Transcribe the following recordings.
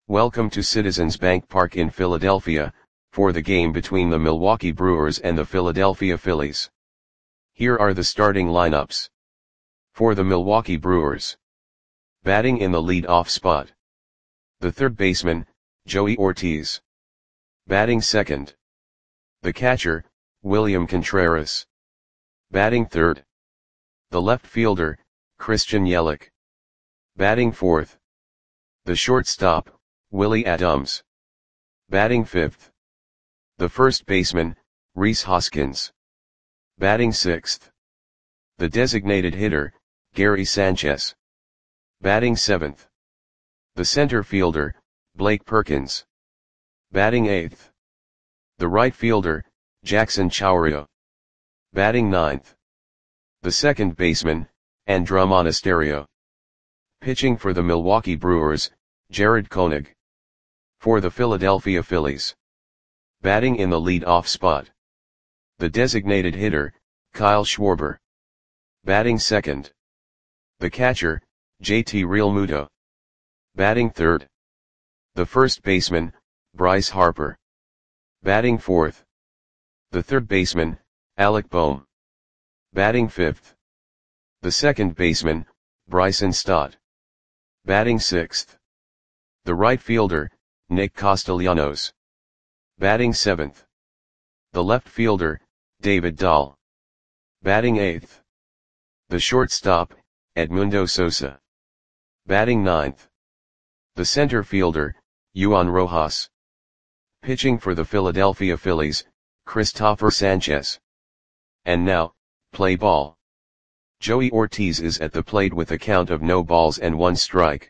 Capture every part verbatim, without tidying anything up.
Welcome to Citizens Bank Park in Philadelphia, for the game between the Milwaukee Brewers and the Philadelphia Phillies. Here are the starting lineups. For the Milwaukee Brewers. Batting in the lead-off spot. The third baseman, Joey Ortiz. Batting second. The catcher, William Contreras. Batting third. The left fielder, Christian Yelich. Batting fourth. The shortstop, Willie Adams. Batting fifth. The first baseman, Rhys Hoskins. Batting sixth. The designated hitter, Gary Sanchez. Batting seventh. The center fielder, Blake Perkins. Batting eighth. The right fielder, Jackson Chourio. Batting ninth. The second baseman, Andruw Monasterio. Pitching for the Milwaukee Brewers, Jarred Koenig. For the Philadelphia Phillies. Batting in the lead-off spot. The designated hitter, Kyle Schwarber. Batting second. The catcher, J T Realmuto. Batting third. The first baseman, Bryce Harper. Batting fourth. The third baseman, Alec Bohm. Batting fifth. The second baseman, Bryson Stott. Batting sixth. The right fielder, Nick Castellanos. Batting seventh. The left fielder, David Dahl. Batting eighth. The shortstop, Edmundo Sosa. Batting ninth. The center fielder, Juan Rojas. Pitching for the Philadelphia Phillies, Christopher Sanchez. And now, play ball. Joey Ortiz is at the plate with a count of no balls and one strike.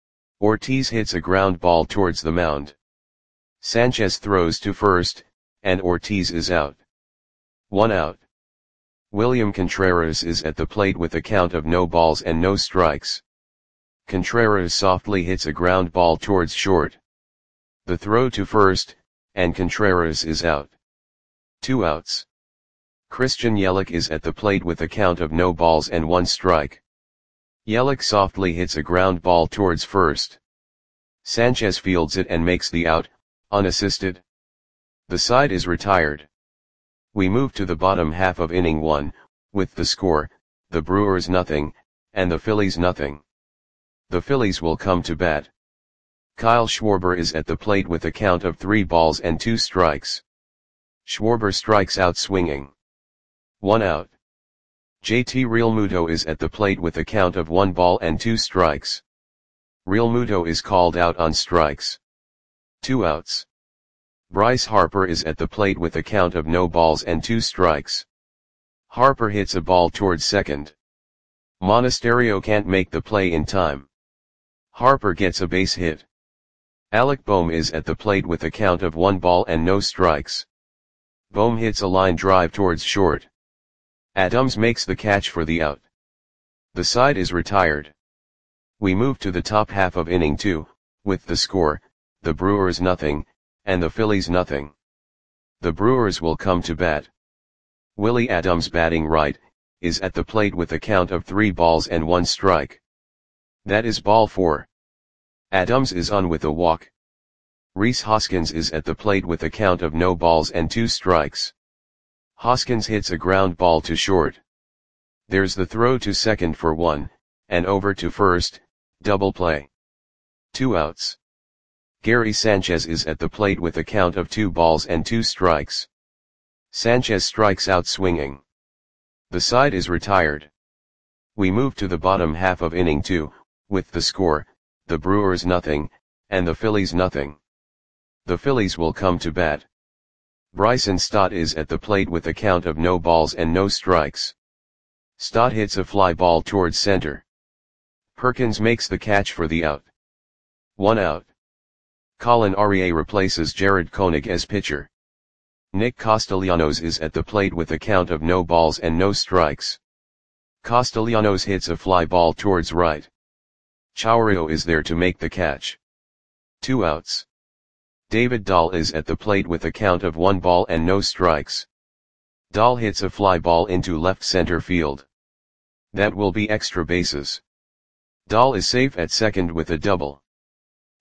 Ortiz hits a ground ball towards the mound. Sanchez throws to first, and Ortiz is out. One out. William Contreras is at the plate with a count of no balls and no strikes. Contreras softly hits a ground ball towards short. The throw to first, and Contreras is out. Two outs. Christian Yelich is at the plate with a count of no balls and one strike. Yelich softly hits a ground ball towards first. Sanchez fields it and makes the out, unassisted. The side is retired. We move to the bottom half of inning one, with the score, the Brewers nothing, and the Phillies nothing. The Phillies will come to bat. Kyle Schwarber is at the plate with a count of three balls and two strikes. Schwarber strikes out swinging. One out. J T Realmuto is at the plate with a count of one ball and two strikes. Realmuto is called out on strikes. Two outs. Bryce Harper is at the plate with a count of no balls and two strikes. Harper hits a ball towards second. Monasterio can't make the play in time. Harper gets a base hit. Alec Bohm is at the plate with a count of one ball and no strikes. Bohm hits a line drive towards short. Adams makes the catch for the out. The side is retired. We move to the top half of inning two, with the score, the Brewers nothing, and the Phillies nothing. The Brewers will come to bat. Willie Adams batting right, is at the plate with a count of three balls and one strike. That is ball four. Adams is on with a walk. Rhys Hoskins is at the plate with a count of no balls and two strikes. Hoskins hits a ground ball to short. There's the throw to second for one, and over to first, double play. Two outs. Gary Sanchez is at the plate with a count of two balls and two strikes. Sanchez strikes out swinging. The side is retired. We move to the bottom half of inning two, with the score, the Brewers nothing, and the Phillies nothing. The Phillies will come to bat. Bryson Stott is at the plate with a count of no balls and no strikes. Stott hits a fly ball towards center. Perkins makes the catch for the out. One out. Colin Arie replaces Jarred Koenig as pitcher. Nick Castellanos is at the plate with a count of no balls and no strikes. Castellanos hits a fly ball towards right. Chourio is there to make the catch. Two outs. David Dahl is at the plate with a count of one ball and no strikes. Dahl hits a fly ball into left center field. That will be extra bases. Dahl is safe at second with a double.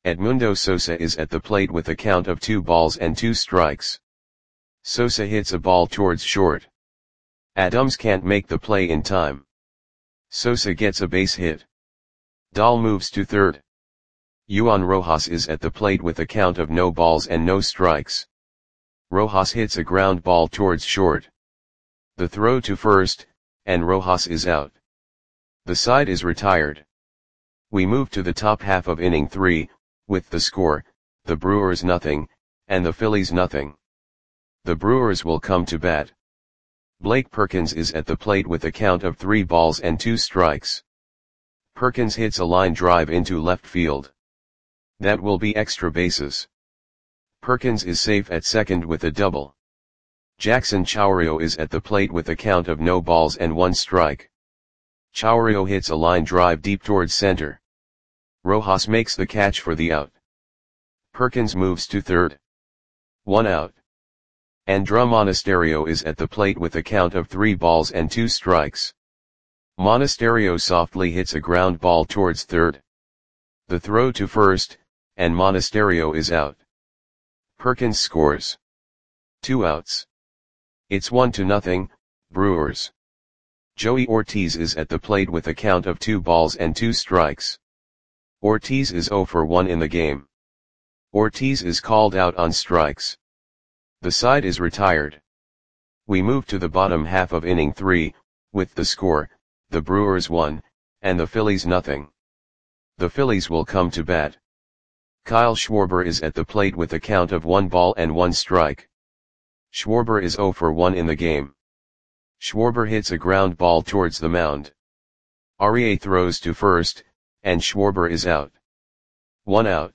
Edmundo Sosa is at the plate with a count of two balls and two strikes. Sosa hits a ball towards short. Adams can't make the play in time. Sosa gets a base hit. Dahl moves to third. Juan Rojas is at the plate with a count of no balls and no strikes. Rojas hits a ground ball towards short. The throw to first, and Rojas is out. The side is retired. We move to the top half of inning three, with the score, the Brewers nothing, and the Phillies nothing. The Brewers will come to bat. Blake Perkins is at the plate with a count of three balls and two strikes. Perkins hits a line drive into left field. That will be extra bases. Perkins is safe at second with a double. Jackson Chourio is at the plate with a count of no balls and one strike. Chourio hits a line drive deep towards center. Rojas makes the catch for the out. Perkins moves to third. One out. Andrés Monasterio is at the plate with a count of three balls and two strikes. Monasterio softly hits a ground ball towards third. The throw to first, and Monasterio is out. Perkins scores. Two outs. It's one to nothing, Brewers. Joey Ortiz is at the plate with a count of two balls and two strikes. Ortiz is zero for one in the game. Ortiz is called out on strikes. The side is retired. We move to the bottom half of inning three, with the score, the Brewers one, and the Phillies nothing. The Phillies will come to bat. Kyle Schwarber is at the plate with a count of one ball and one strike. Schwarber is zero for one in the game. Schwarber hits a ground ball towards the mound. Aurier throws to first, and Schwarber is out. One out.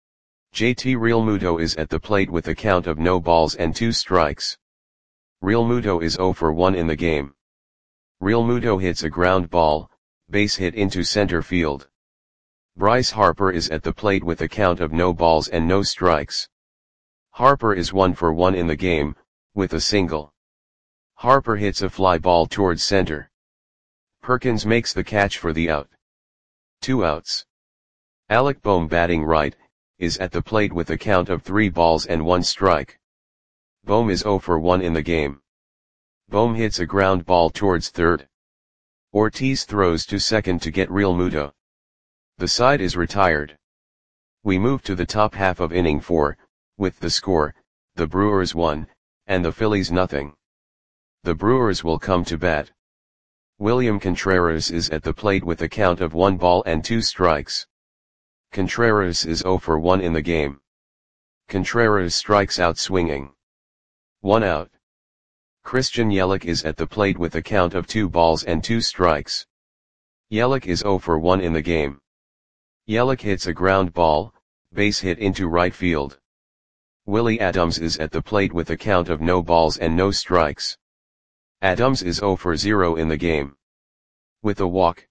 J T Realmuto is at the plate with a count of no balls and two strikes. Realmuto is zero for one in the game. Realmuto hits a ground ball, base hit into center field. Bryce Harper is at the plate with a count of no balls and no strikes. Harper is one for one in the game, with a single. Harper hits a fly ball towards center. Perkins makes the catch for the out. Two outs. Alec Bohm, batting right, is at the plate with a count of three balls and one strike. Bohm is zero for one in the game. Bohm hits a ground ball towards third. Ortiz throws to second to get Realmuto. The side is retired. We move to the top half of inning four, with the score, the Brewers one, and the Phillies nothing. The Brewers will come to bat. William Contreras is at the plate with a count of one ball and two strikes. Contreras is zero for one in the game. Contreras strikes out swinging. One out. Christian Yelich is at the plate with a count of two balls and two strikes. Yelich is zero for one in the game. Yelich hits a ground ball, base hit into right field. Willie Adams is at the plate with a count of no balls and no strikes. Adams is zero for zero in the game. With a walk.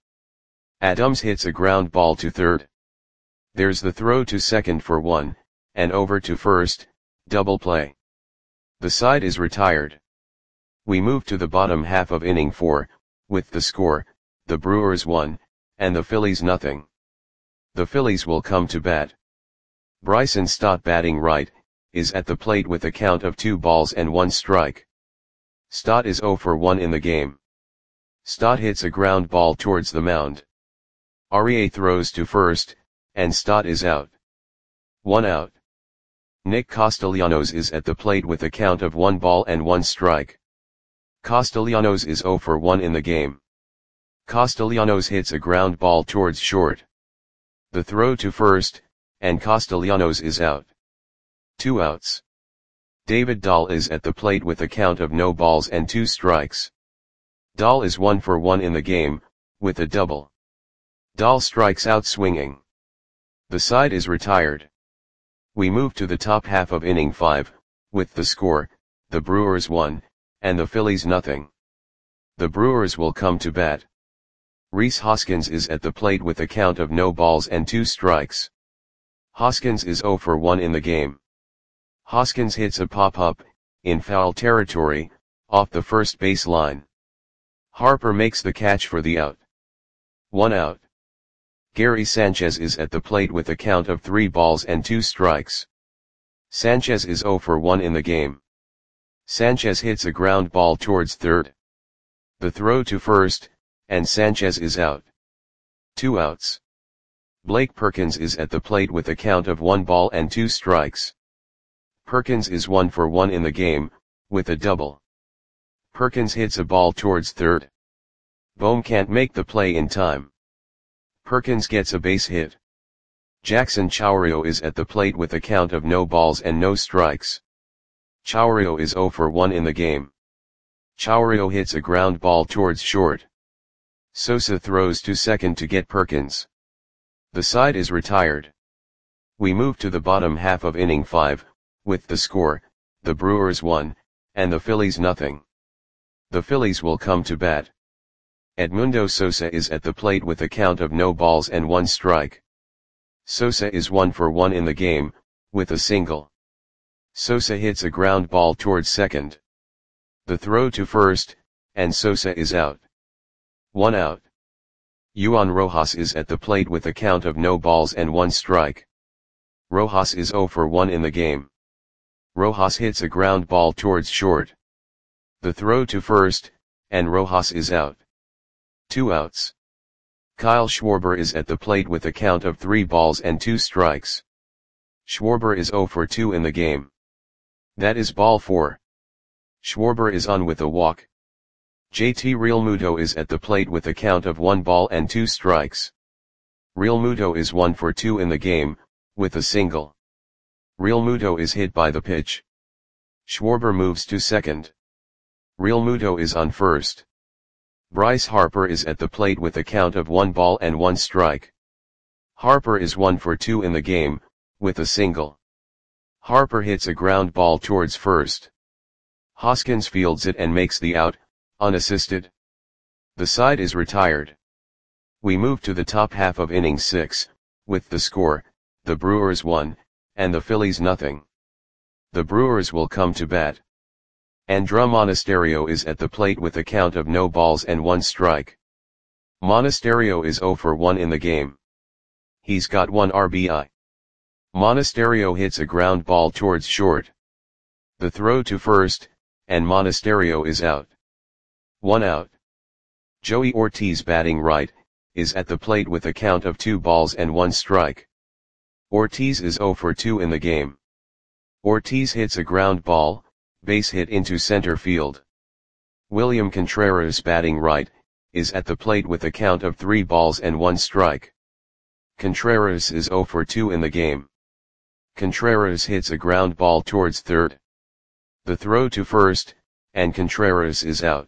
Adams hits a ground ball to third. There's the throw to second for one, and over to first, double play. The side is retired. We move to the bottom half of inning four, with the score, the Brewers one, and the Phillies nothing. The Phillies will come to bat. Bryson Stott, batting right, is at the plate with a count of two balls and one strike. Stott is zero for one in the game. Stott hits a ground ball towards the mound. Aurier throws to first, and Stott is out. One out. Nick Castellanos is at the plate with a count of one ball and one strike. Castellanos is zero for one in the game. Castellanos hits a ground ball towards short. The throw to first, and Castellanos is out. Two outs. David Dahl is at the plate with a count of no balls and two strikes. Dahl is one for one in the game, with a double. Dahl strikes out swinging. The side is retired. We move to the top half of inning five, with the score, the Brewers one, and the Phillies nothing. The Brewers will come to bat. Rhys Hoskins is at the plate with a count of no balls and two strikes. Hoskins is zero for one in the game. Hoskins hits a pop-up, in foul territory, off the first base line. Harper makes the catch for the out. One out. Gary Sanchez is at the plate with a count of three balls and two strikes. Sanchez is zero for one in the game. Sanchez hits a ground ball towards third. The throw to first, and Sanchez is out. Two outs. Blake Perkins is at the plate with a count of one ball and two strikes. Perkins is one for one in the game, with a double. Perkins hits a ball towards third. Bohm can't make the play in time. Perkins gets a base hit. Jackson Chourio is at the plate with a count of no balls and no strikes. Chourio is zero for one in the game. Chourio hits a ground ball towards short. Sosa throws to second to get Perkins. The side is retired. We move to the bottom half of inning five, with the score, the Brewers one, and the Phillies nothing. The Phillies will come to bat. Edmundo Sosa is at the plate with a count of no balls and one strike. Sosa is one for one in the game, with a single. Sosa hits a ground ball towards second. The throw to first, and Sosa is out. One out. Juan Rojas is at the plate with a count of no balls and one strike. Rojas is zero for one in the game. Rojas hits a ground ball towards short. The throw to first, and Rojas is out. Two outs. Kyle Schwarber is at the plate with a count of three balls and two strikes. Schwarber is zero for two in the game. That is ball four. Schwarber is on with a walk. J T Realmuto is at the plate with a count of one ball and two strikes. Realmuto is one for two in the game, with a single. Realmuto is hit by the pitch. Schwarber moves to second. Realmuto is on first. Bryce Harper is at the plate with a count of one ball and one strike. Harper is one for two in the game, with a single. Harper hits a ground ball towards first. Hoskins fields it and makes the out, unassisted. The side is retired. We move to the top half of inning six, with the score, the Brewers one, and the Phillies nothing. The Brewers will come to bat. Andruw Monasterio is at the plate with a count of no balls and one strike. Monasterio is zero for one in the game. He's got one R B I. Monasterio hits a ground ball towards short. The throw to first, and Monasterio is out. One out. Joey Ortiz, batting right, is at the plate with a count of two balls and one strike. Ortiz is zero for two in the game. Ortiz hits a ground ball, base hit into center field. William Contreras, batting right, is at the plate with a count of three balls and one strike. Contreras is zero for two in the game. Contreras hits a ground ball towards third. The throw to first, and Contreras is out.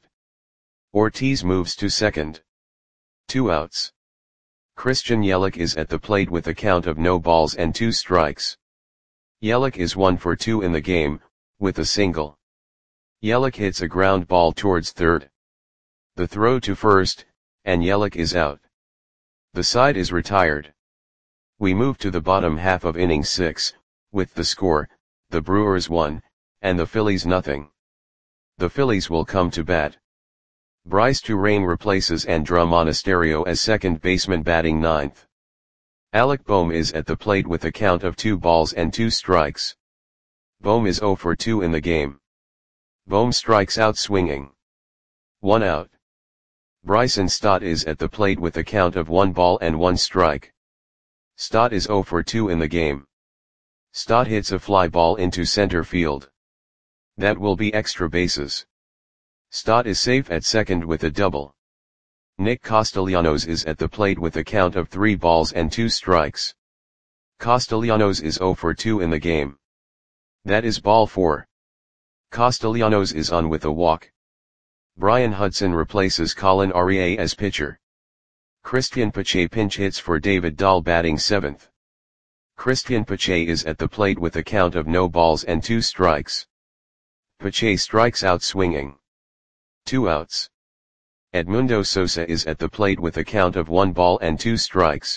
Ortiz moves to second. Two outs. Christian Yelich is at the plate with a count of no balls and two strikes. Yelich is one for two in the game, with a single. Yelich hits a ground ball towards third. The throw to first, and Yelich is out. The side is retired. We move to the bottom half of inning six, with the score, the Brewers one, and the Phillies nothing. The Phillies will come to bat. Bryce Turang replaces Andruw Monasterio as second baseman, batting ninth. Alec Bohm is at the plate with a count of two balls and two strikes. Bohm is zero for two in the game. Bohm strikes out swinging. One out. Bryson Stott is at the plate with a count of one ball and one strike. Stott is zero for two in the game. Stott hits a fly ball into center field. That will be extra bases. Stott is safe at second with a double. Nick Castellanos is at the plate with a count of three balls and two strikes. Castellanos is zero for two in the game. That is ball four. Castellanos is on with a walk. Brian Hudson replaces Colin Arie as pitcher. Christian Pache pinch hits for David Dahl, batting seventh. Christian Pache is at the plate with a count of no balls and two strikes. Pache strikes out swinging. Two outs. Edmundo Sosa is at the plate with a count of one ball and two strikes.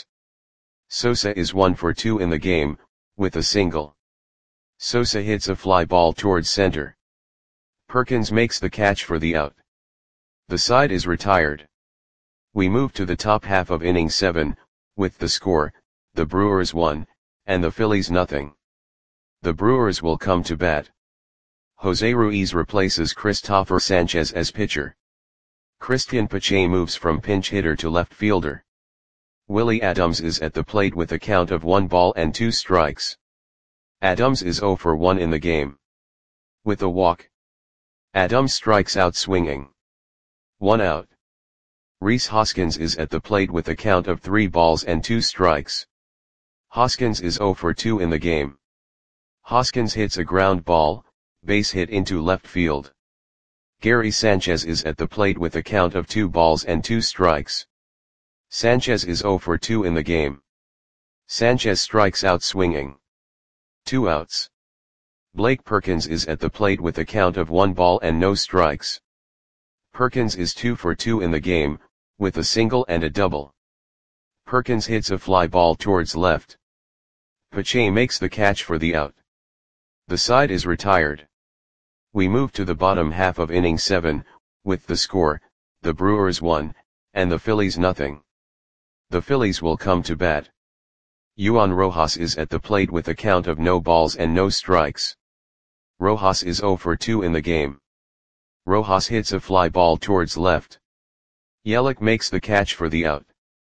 Sosa is one for two in the game, with a single. Sosa hits a fly ball towards center. Perkins makes the catch for the out. The side is retired. We move to the top half of inning seven, With the score, the Brewers won, and the Phillies nothing. The Brewers will come to bat. Jose Ruiz replaces Christopher Sanchez as pitcher. Christian Pache moves from pinch hitter to left fielder. Willie Adams is at the plate with a count of one ball and two strikes. Adams is zero for one in the game. With a walk, Adams strikes out swinging. One out. Rhys Hoskins is at the plate with a count of three balls and two strikes. Hoskins is zero for two in the game. Hoskins hits a ground ball, base hit into left field. Gary Sanchez is at the plate with a count of two balls and two strikes. Sanchez is zero for two in the game. Sanchez strikes out swinging. Two outs. Blake Perkins is at the plate with a count of one ball and no strikes. Perkins is two for two in the game, with a single and a double. Perkins hits a fly ball towards left. Pache makes the catch for the out. The side is retired. We move to the bottom half of inning seven, with the score, the Brewers won, and the Phillies nothing. The Phillies will come to bat. Juan Rojas is at the plate with a count of no balls and no strikes. Rojas is zero for two in the game. Rojas hits a fly ball towards left. Yelich makes the catch for the out.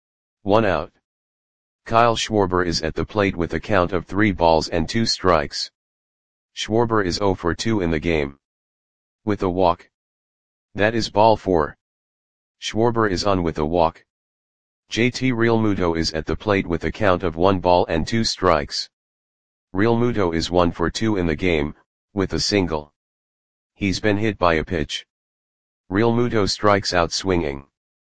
One out. Kyle Schwarber is at the plate with a count of three balls and two strikes. Schwarber is zero for two in the game. With a walk. That is ball four. Schwarber is on with a walk. J T Realmuto is at the plate with a count of one ball and two strikes. Realmuto is one for two in the game, with a single. He's been hit by a pitch. Realmuto strikes out swinging.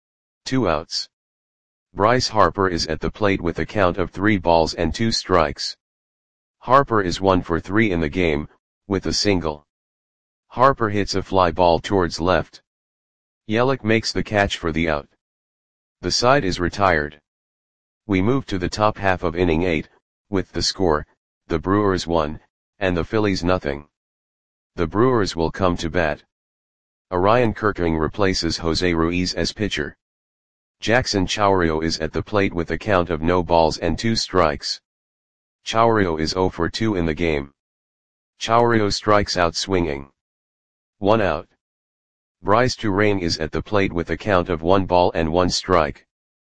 Two outs. Bryce Harper is at the plate with a count of three balls and two strikes. Harper is one for three in the game, with a single. Harper hits a fly ball towards left. Yelich makes the catch for the out. The side is retired. We move to the top half of inning eight, with the score, the Brewers won, and the Phillies nothing. The Brewers will come to bat. Orion Kirkering replaces Jose Ruiz as pitcher. Jackson Chourio is at the plate with a count of no balls and two strikes. Chourio is zero for two in the game. Chourio strikes out swinging. One out. Bryce Turang is at the plate with a count of one ball and one strike.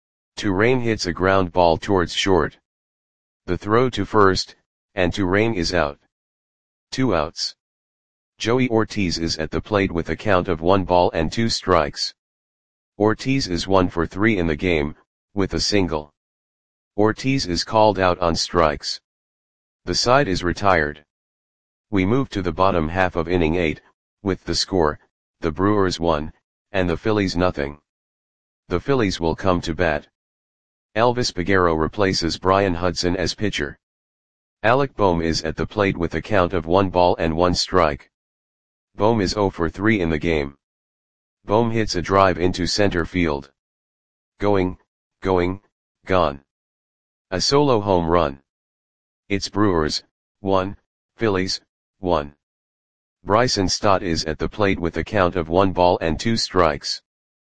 Turang hits a ground ball towards short. The throw to first, and Turang is out. Two outs. Joey Ortiz is at the plate with a count of one ball and two strikes. Ortiz is one for three in the game, with a single. Ortiz is called out on strikes. The side is retired. We move to the bottom half of inning eight, with the score, the Brewers won, and the Phillies nothing. The Phillies will come to bat. Elvis Peguero replaces Brian Hudson as pitcher. Alec Bohm is at the plate with a count of one ball and one strike. Bohm is zero for three in the game. Bohm hits a drive into center field. Going, going, gone. A solo home run. It's Brewers, one, Phillies, one. Bryson Stott is at the plate with a count of one ball and two strikes.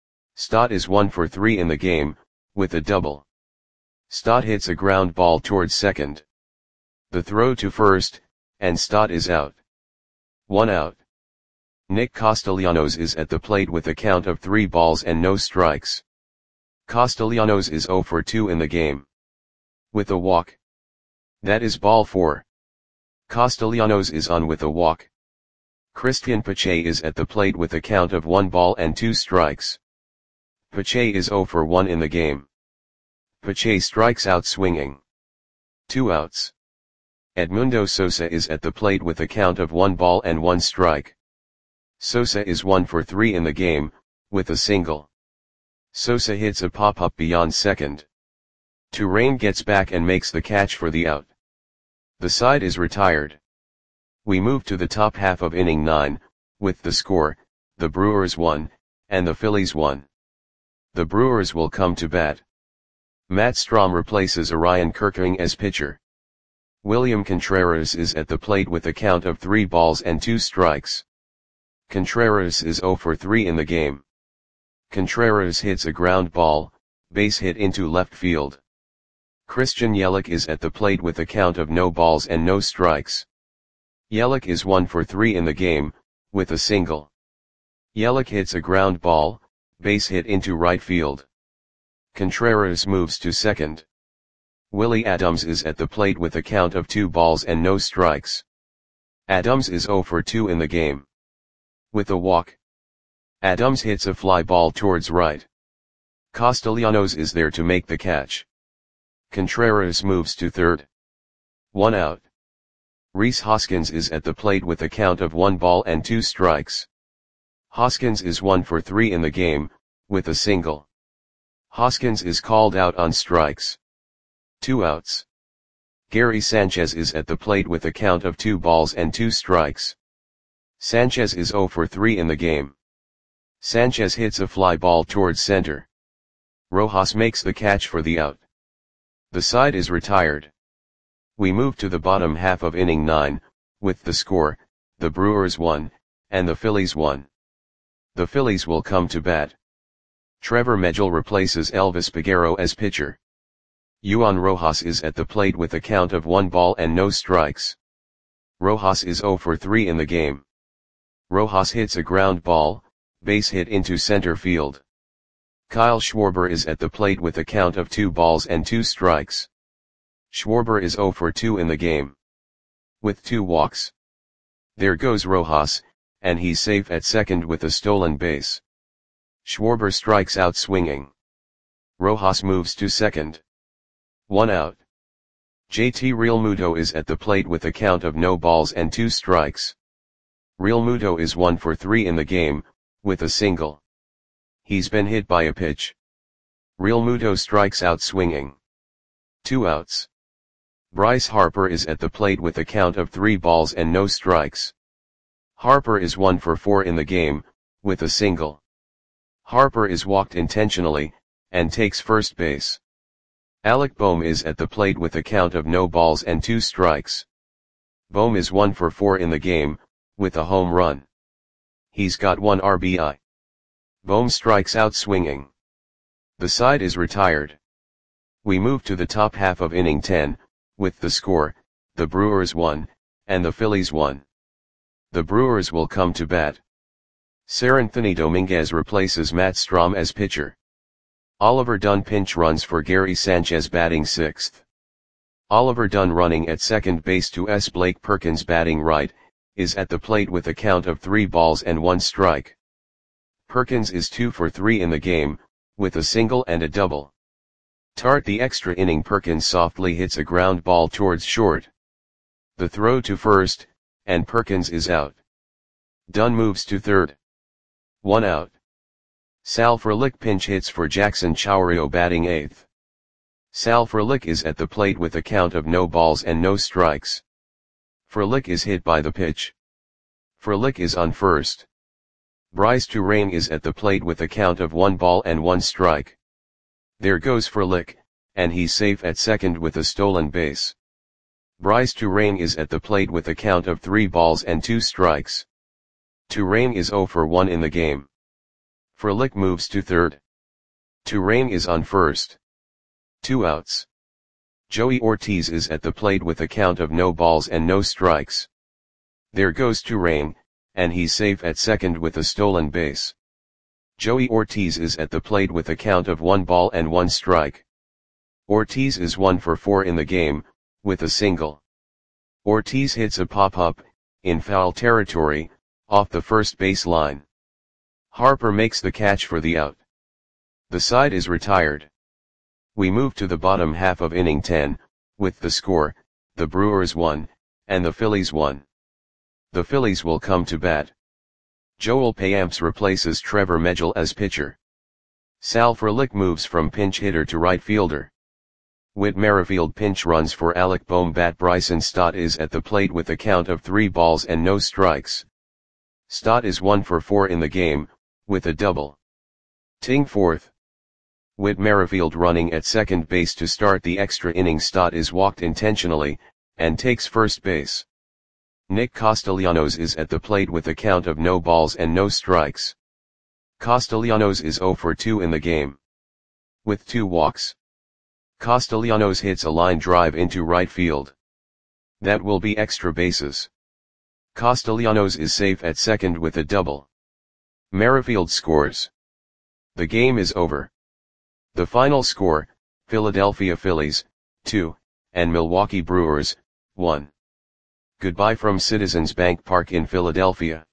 Stott is one for three in the game, with a double. Stott hits a ground ball towards second. The throw to first, and Stott is out. One out. Nick Castellanos is at the plate with a count of three balls and no strikes. Castellanos is zero for two in the game. With a walk. That is ball four. Castellanos is on with a walk. Christian Pache is at the plate with a count of one ball and two strikes. Pache is zero for one in the game. Pache strikes out swinging. Two outs. Edmundo Sosa is at the plate with a count of one ball and one strike. Sosa is one for three in the game, with a single. Sosa hits a pop-up beyond second. Turang gets back and makes the catch for the out. The side is retired. We move to the top half of inning nine, with the score, the Brewers won, and the Phillies won. The Brewers will come to bat. Matt Strahm replaces Orion Kirkering as pitcher. William Contreras is at the plate with a count of three balls and two strikes. Contreras is zero for three in the game. Contreras hits a ground ball, base hit into left field. Christian Yelich is at the plate with a count of no balls and no strikes. Yelich is one for three in the game, with a single. Yelich hits a ground ball, base hit into right field. Contreras moves to second. Willie Adams is at the plate with a count of two balls and no strikes. Adams is zero for two in the game. With a walk. Adams hits a fly ball towards right. Castellanos is there to make the catch. Contreras moves to third. One out. Rhys Hoskins is at the plate with a count of one ball and two strikes. Hoskins is one for three in the game, with a single. Hoskins is called out on strikes. Two outs. Gary Sanchez is at the plate with a count of two balls and two strikes. Sanchez is zero for three in the game. Sanchez hits a fly ball towards center. Rojas makes the catch for the out. The side is retired. We move to the bottom half of inning nine, with the score, the Brewers won, and the Phillies won. The Phillies will come to bat. Trevor Megill replaces Elvis Peguero as pitcher. Juan Rojas is at the plate with a count of one ball and no strikes. Rojas is zero for three in the game. Rojas hits a ground ball, base hit into center field. Kyle Schwarber is at the plate with a count of two balls and two strikes. Schwarber is zero for two in the game. With two walks. There goes Rojas, and he's safe at second with a stolen base. Schwarber strikes out swinging. Rojas moves to second. One out. J T Realmuto is at the plate with a count of no balls and two strikes. Realmuto is one for three in the game, with a single. He's been hit by a pitch. Realmuto strikes out swinging. Two outs. Bryce Harper is at the plate with a count of three balls and no strikes. Harper is one for four in the game, with a single. Harper is walked intentionally, and takes first base. Alec Bohm is at the plate with a count of no balls and two strikes. Bohm is one for four in the game, with a home run. He's got one R B I. Bohm strikes out swinging. The side is retired. We move to the top half of inning ten, with the score, the Brewers won, and the Phillies won. The Brewers will come to bat. Seranthony Dominguez replaces Matt Strahm as pitcher. Oliver Dunn pinch runs for Gary Sanchez batting sixth. Oliver Dunn running at second base to S. Blake Perkins batting right, is at the plate with a count of three balls and one strike. Perkins is two for three in the game, with a single and a double. Tart the extra inning Perkins softly hits a ground ball towards short. The throw to first, and Perkins is out. Dunn moves to third. One out. Sal Frelick pinch hits for Jackson Chourio batting eighth. Sal Frelick is at the plate with a count of no balls and no strikes. Frelick is hit by the pitch. Frelick is on first. Bryce Turang is at the plate with a count of one ball and one strike. There goes Frelick, and he's safe at second with a stolen base. Bryce Turang is at the plate with a count of three balls and two strikes. Turang is zero for one in the game. Frelick moves to third. Turang is on first. Two outs. Joey Ortiz is at the plate with a count of no balls and no strikes. There goes Turang, and he's safe at second with a stolen base. Joey Ortiz is at the plate with a count of one ball and one strike. Ortiz is one for four in the game, with a single. Ortiz hits a pop-up, in foul territory, off the first base line. Harper makes the catch for the out. The side is retired. We move to the bottom half of inning ten, with the score, the Brewers won, and the Phillies won. The Phillies will come to bat. Joel Payamps replaces Trevor Megill as pitcher. Sal Frelick moves from pinch hitter to right fielder. Whit Merrifield pinch runs for Alec Bohm bat Bryson Stott is at the plate with a count of three balls and no strikes. Stott is one for four in the game, with a double. Ting fourth. Whit Merrifield running at second base to start the extra inning. Stott is walked intentionally, and takes first base. Nick Castellanos is at the plate with a count of no balls and no strikes. Castellanos is zero for two in the game. With two walks. Castellanos hits a line drive into right field. That will be extra bases. Castellanos is safe at second with a double. Merrifield scores. The game is over. The final score, Philadelphia Phillies, two, and Milwaukee Brewers, one. Goodbye from Citizens Bank Park in Philadelphia.